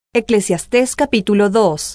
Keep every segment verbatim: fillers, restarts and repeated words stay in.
Eclesiastés capítulo dos.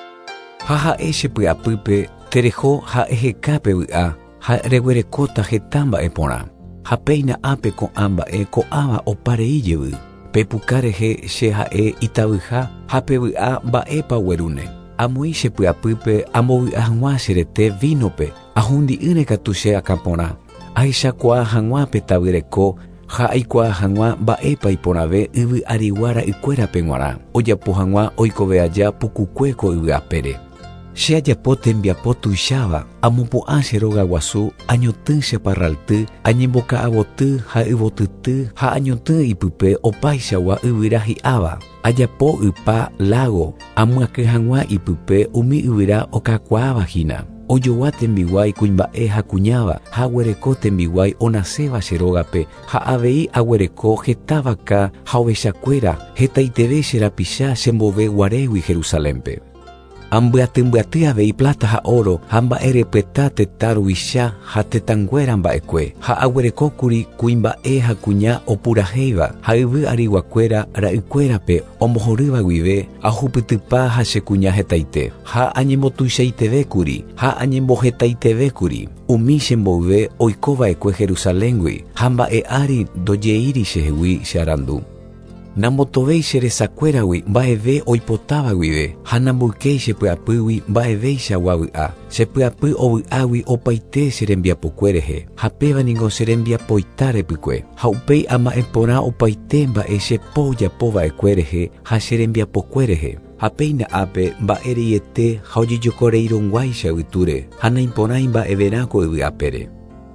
Haha eshe pyapýpe tereho ha ehekápe vy'a ha reguerekóta heta mba'eporã. Ha péina ápe ko'ã mba'e ko'ãva oparei jevy. Pepuka rehe che ha'e itavyha ha pe vy'a mba'épa guerune. Amói che pyapýpe ambovy'a hag̃ua cherete vínope ahundi'ỹre katu che akãporã. Ahechakuaa hag̃uápe tavyreko ha aikuaa hag̃ua mba'épa iporãve yvy arigua ra'ykuérape g̃uarã. Ojapo hag̃ua oikove aja pukukuéko yvy'apére. Che ajapo tembiapo tuicháva, amopu'ã che róga guasu, añotỹ che parralty, añemboka'avoty ha yvotyty ha añotỹ ipype opaichagua yvyra hi'áva. Ajapo ypa lago, amyaký hag̃ua ipype umi yvyra okakuaavahína. Ojoa tembiguái kuimba'e ha kuñáva ha aguereko tembiguái onaséva che rógape ha avei aguereko heta vaka ha ovechakuéra hetaiteve che rapicha chembove guarégui Jerusalémpe. Ambyatymbyatý avei plata ha oro ha mba'erepyeta teta ruvicha ha tetanguéra mba'ekue ha aguerekókuri kuimba'e ha kuña opurahéiva ha yvy ariguakuéra ra'ykuérape ombohorýva guive ahupytypa ha che kuña hetaite ha añembotuichaitevékuri ha añembohetaitevékuri umi chembove oikova'ekue Jerusaléngui ha mba'e ári ndojeíri chehegui che arandu. Nambotovéi che resakuéragui mba'eve oipotáva guive ha namboykéi che pyapýgui mba'evéichagua vy'a. Che pyapy ovy'águi opaite che rembiapokué rehe ha péva niko che rembiapoita repykue ha upéi ama'e porã opaite mba'e che po ojapova'ekue rehe ha che rembiapokue rehe. Ha péina ápe mba'e reiete ha ojejokoreirõguáicha yvytúre ha naiporãi mba'everãko yvy'apére.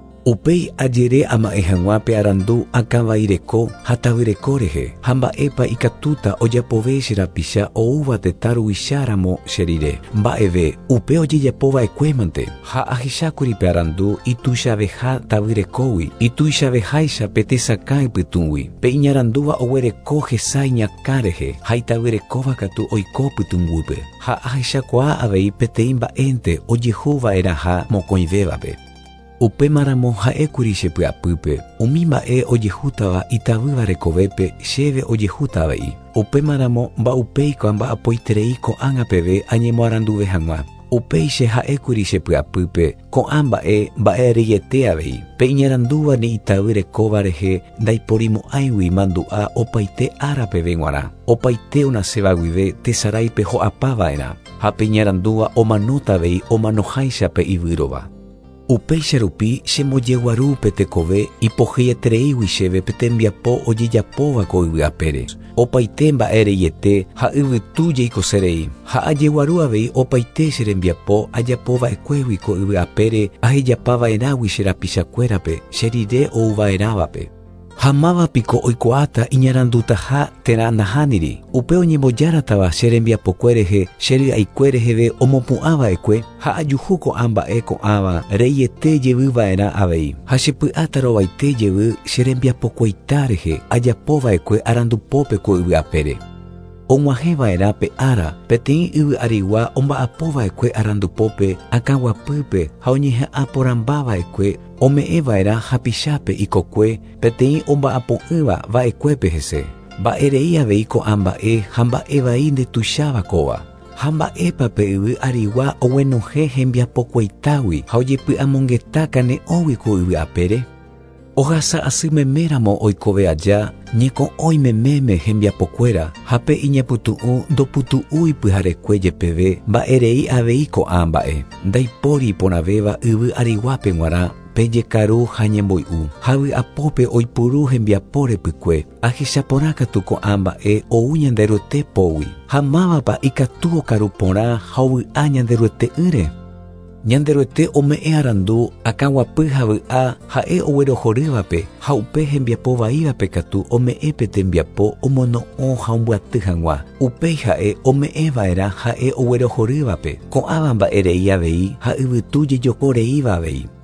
Upéi ajere ama'e hag̃uápe arandu akãvaireko ha tavyreko rehe ha mba'épa ikatúta ojapovéi che rapicha oúva teta ruvicharamo che rire. Mba'eve upe ojejapova'ekuémante ha ahechákuri pe arandu ituichaveha tavyrekógui ituichaveháicha pe tesakã ipytũgui pe iñarandúva oguereko hesa iñakã rehe ha itavyrekóva katu oiko pytũngúpe ha ahechakuaa avei peteĩ mba'énte ojehuva'eraha mokõivévape. Upémaramo ha'ékuri che pyapýpe umi mba'e ojehútava itavýva rekovépe chéve ojehúta avei. Upémaramo mba'upéiko mba'apoiterei ko'ág̃a peve añemoaranduve hag̃ua. Upéi che ha'ékuri che pyapýpe ko'ã mba'e mba'e reiete avei pe iñarandúva ni itavy rekóva rehe ndaiporimo'ãigui mandu'a opaite ára peve g̃uarã opaite onaséva guive tesaráipe ho'apava'erã ha pe iñarandúva omanóta avei omanoháicha pe yvýrova. Upéicha rupi chemojeguaru pe tekove ipohyetereígui chéve pe tembiapo ojejapóvako yvy'apére. Opaite mba'e reiete ha yvytu jeikoserei ha ajeguaru avei opaite che rembiapo ajapova'ekuégui ko yvy'apére ahejapava'erágui che rapichakuérape che rire ouva'erávape. Ha mávapiko oikuaáta iñarandutaha térã nahániri. Upe oñembojáratava che rembiapokue rehe che ry'aikue reheve omopu'ãva'ekue ha ajuhu ko'ã mba'e ko'ãva reiete jeyvýva'erã avei ha chepy'áta rovaite jevy che rembiapokueita rehe ajapova'ekue arandupópe ko yvy'apére. Og̃uahẽva'erã pe ára peteĩ yvy arigua omba'apova'ekue arandupópe akãguapýpe ha oñehe'ã porãmbava'ekue ome'ẽva'erã hapichápe ikokue peteĩ omba'apo'ỹva va'ekuépe hese. Mba'erei avei ko'ã mba'e ha mba'e nde tuichavakóva. Ha mba'épa pe yvy arigua oguenohẽ hembiapokueitágui ha ojepy'amongeta kane'õgui ko yvy'apére. Ohasa asymeméramo oikove aja ñeko'õimeméme hembiapokuéra ha pe iñapytu'ũ ndoputu'úi pyharekue jepeve mba'erei avei ko'ã mba'e. Ndaipóri iporãvéva yvy ariguápe g̃uarã pe jekaru ha ñemboy'u ha vy'apópe oipuru hembiapo repykue ahechaporã katu ko'ã mba'e ou ñande ryetepógui ha mávapa ikatu okaru porã ha ovy'a ñande ryete'ỹre. Ñande ryete ome'ẽ arandu akãguapy ha vy'a ha'e oguerohorývape ha upe hembiapo vaívape katu ome'ẽpe tembiapo omono'õ ha ombyaty hag̃ua. Upéi ha'e ome'ẽva'erã ha'e oguerohorývape ko'ãva mba'erei avei ha yvytu jejokoreíva avei.